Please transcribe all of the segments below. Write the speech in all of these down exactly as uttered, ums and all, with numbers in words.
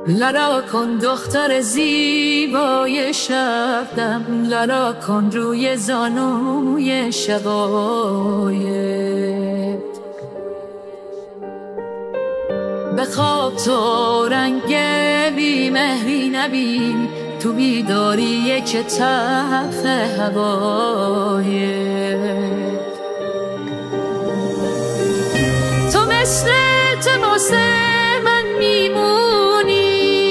لرا کن دختر زیبای شبنم، لرا کن روی زانوی شقایق. بخواب تو رنگ بی مهری نبین، تو بیداری که تف هوایق. تو مثل تماس من میمونی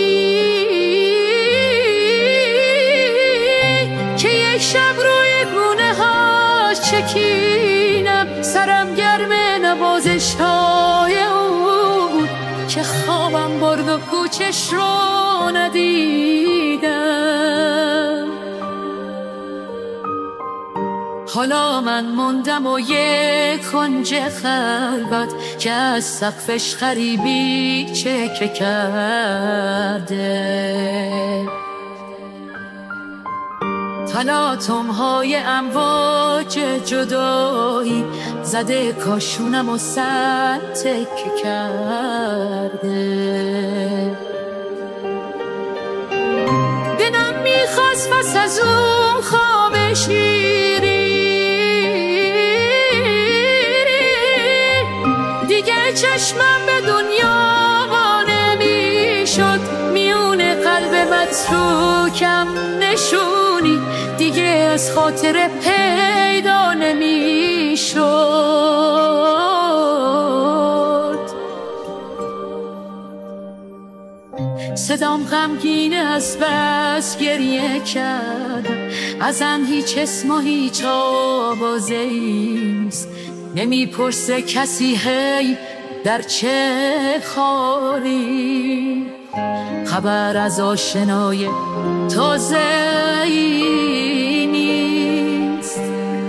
که یک شب روی گونه هاش چکینم، سرم گرم نوازش های اون که خوابم برد و کوچش رو ندیدم. حالا من موندم و یک کنج خلوت که از سقفش غریبی چکه کرده. تلاطم‌های امواج جدایی زده کاشونم و سر تکه کرده. دلم میخواست پس از اون خواب شیرین دیگه چشمم به دنیا نمیشد، میونه قلب متروکم نشونی دیگه از خاطر پیدا نمیشد. صدام غمگینه از بس گریه کردم، ازم هیچ اسم و هیچ آوازه‌ای نیست. نمیپرسه کسی هی در چه خالی، خبر از آشنای تازه‌ای نیست.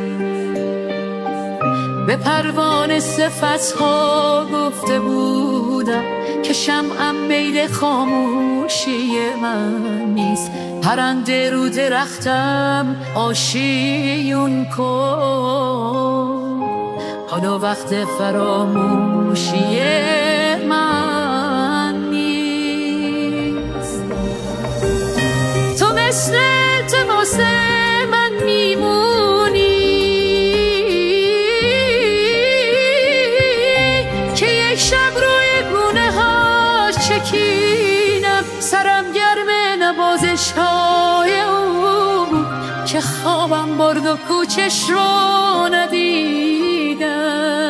به پروانه صفت‌ها گفته بودم که شمعم میل خاموشی من نیست. پرنده رو درختم آشیون کن، حالا وقت فراموشی من نیست. تو مثل تماس من میمونی که یک شب روی گونه هاش چکینم، سرم گرم نوازش های اون که خوابم برد و کوچش رو ندیدم.